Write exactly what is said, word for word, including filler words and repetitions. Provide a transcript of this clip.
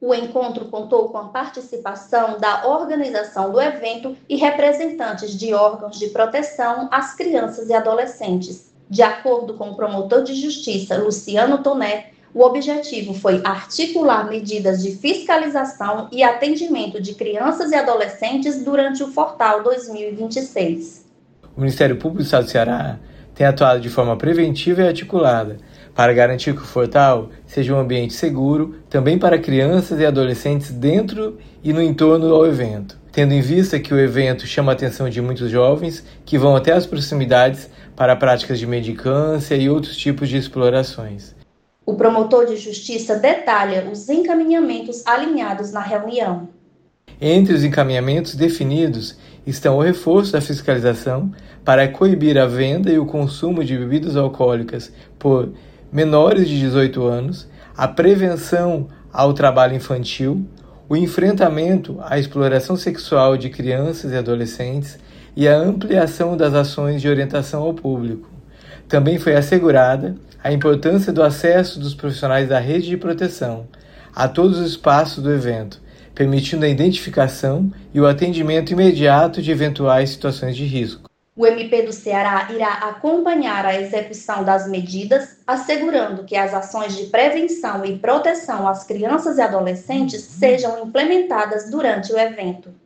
O encontro contou com a participação da organização do evento e representantes de órgãos de proteção às crianças e adolescentes. De acordo com o promotor de justiça Luciano Toné, o objetivo foi articular medidas de fiscalização e atendimento de crianças e adolescentes durante o Fortal dois mil e vinte e seis. O Ministério Público do Estado do Ceará tem atuado de forma preventiva e articulada para garantir que o Fortal seja um ambiente seguro também para crianças e adolescentes dentro e no entorno ao evento, tendo em vista que o evento chama a atenção de muitos jovens que vão até as proximidades para práticas de mendicância e outros tipos de explorações. O promotor de justiça detalha os encaminhamentos alinhados na reunião. Entre os encaminhamentos definidos estão o reforço da fiscalização para coibir a venda e o consumo de bebidas alcoólicas por menores de dezoito anos, a prevenção ao trabalho infantil, o enfrentamento à exploração sexual de crianças e adolescentes e a ampliação das ações de orientação ao público. Também foi assegurada a importância do acesso dos profissionais da rede de proteção a todos os espaços do evento, permitindo a identificação e o atendimento imediato de eventuais situações de risco. O M P do Ceará irá acompanhar a execução das medidas, assegurando que as ações de prevenção e proteção às crianças e adolescentes sejam implementadas durante o evento.